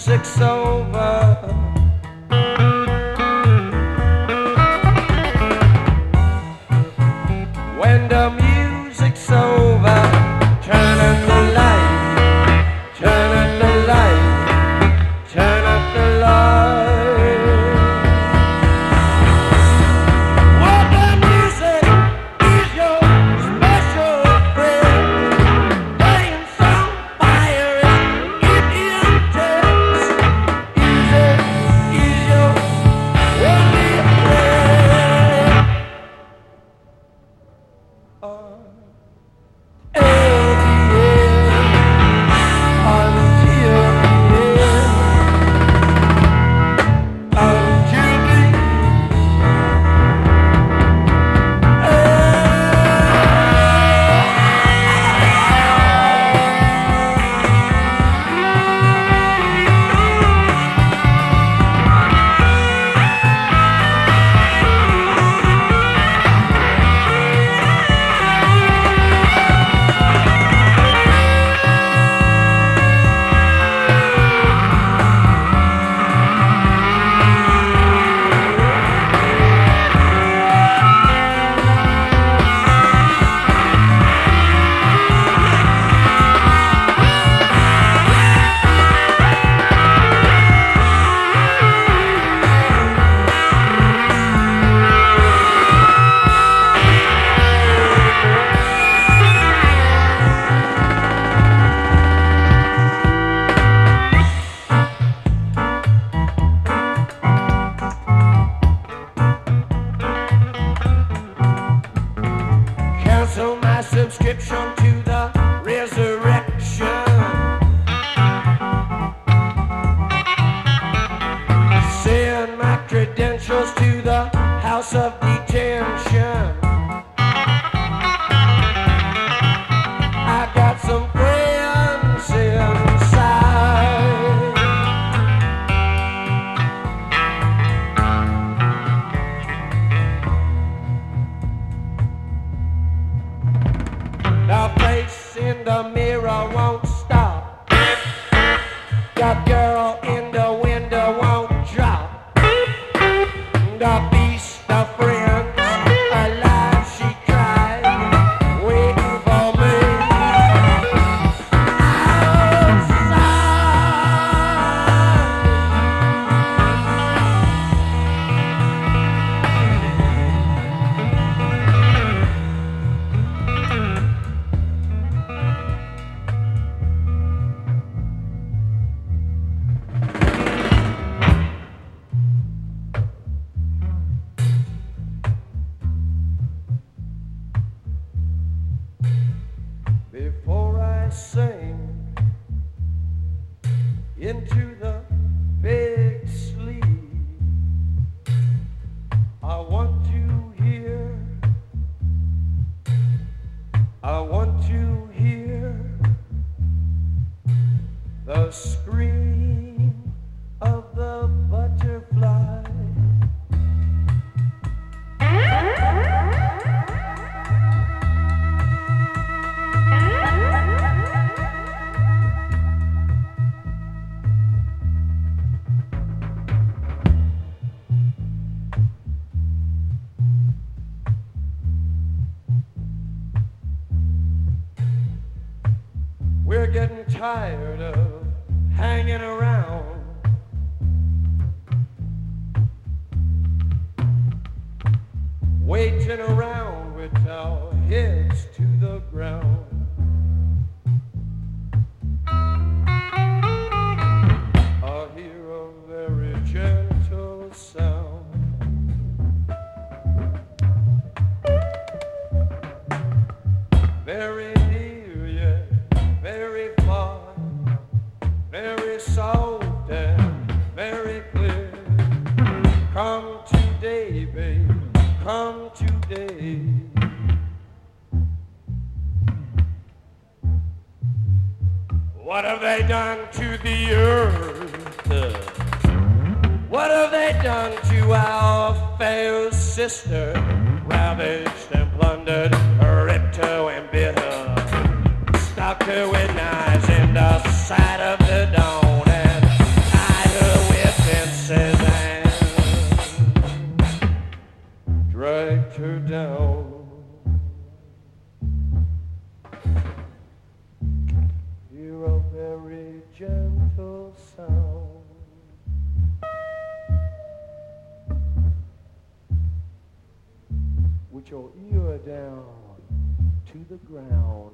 music's over. When the music's over, turn up the light, turn up the light, turn up the light. Well, the music is your special friend, playing some fire in intense. Music is your only friend. Cancel my subscription to the resurrection. Send my credentials to the house of detention. I got some friends inside. The face in the mirror won't stop. The girl in the window won't drop. The beast of friends, alive she cried, waiting for me before I sing into the big sleep. I want to hear the scream of the butterfly. We're getting tired of hanging around. Waiting around with our heads to the ground. I hear a very gentle sound. Very near yet very far, very soft and very clear. Come today, babe, come today. What have they done to the earth? What have they done to our fair sister? Ravaged and plundered, ripped her and bit her, stuck her with knives in the side of the dawn, and your ear down to the ground.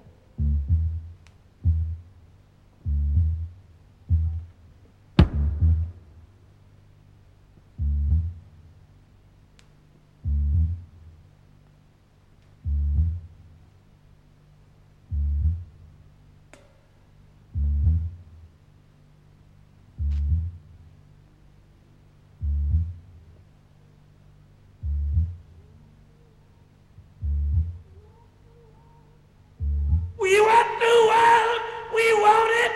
We want the world, we want it.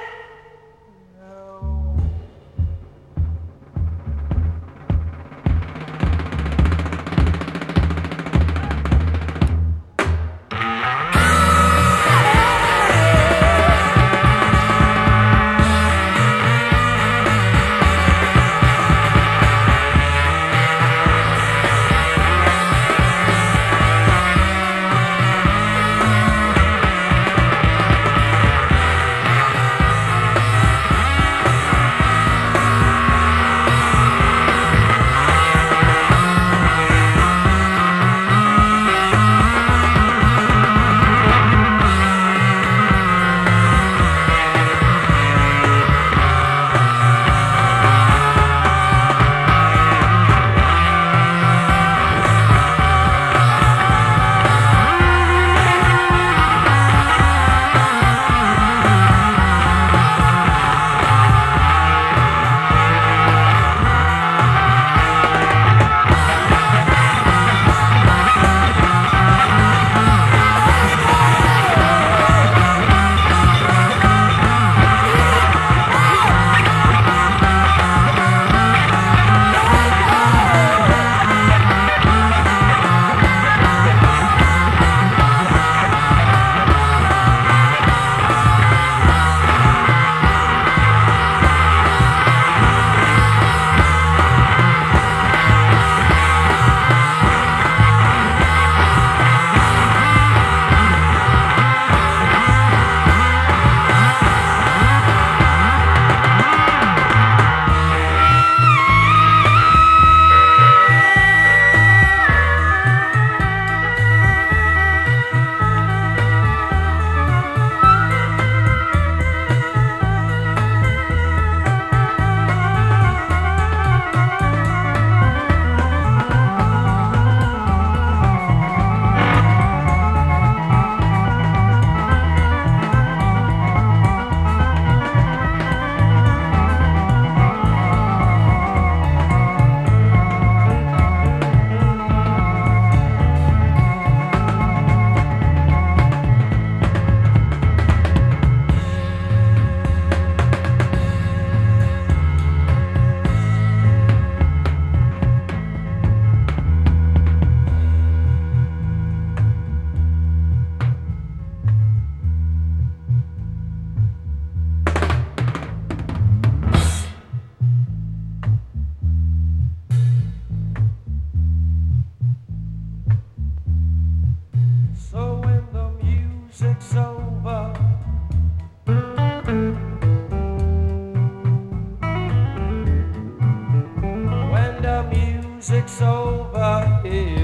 Music's over here.